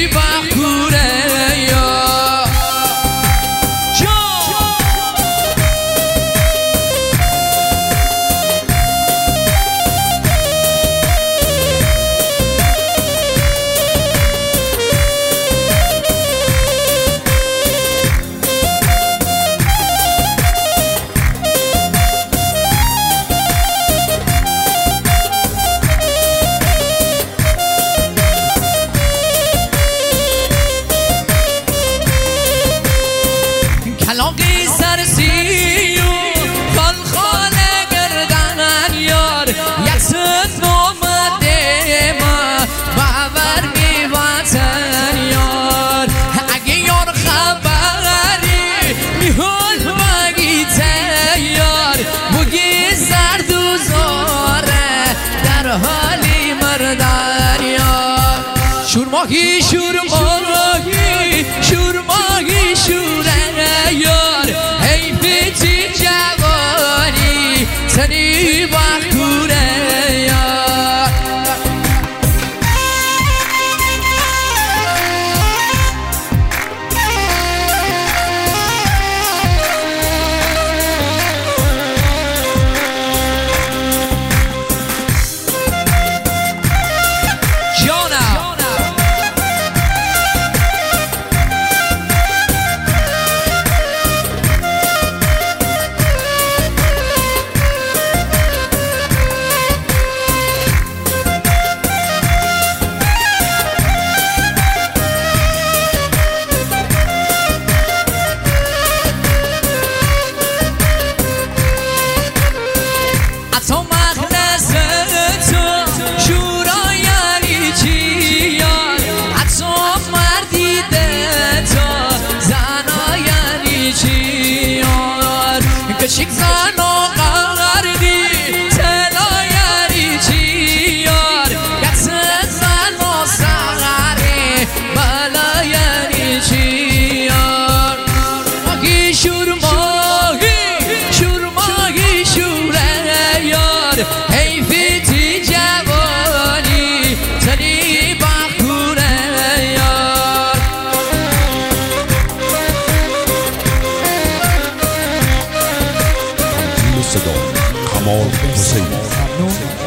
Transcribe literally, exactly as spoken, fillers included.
بخوره یا کلاقی سرسی و خالخانه گردن یار یکسد نامده ما باور می وطن یار اگه یار خبری میهن بگی تیار بگی زرد و زاره در حالی مردن یار شورماهی شورماهی شورماهی شوره یار حیفتی جوانی سنی بخوره یار کشیک زن و قردی تلا یاری چی یار یکسد زن و سغری بلا یاری چی یار ماهی شور ماهی شور ماهی شوره یار حیفتی جوانی تنی بخوره یار صدا کمال حسین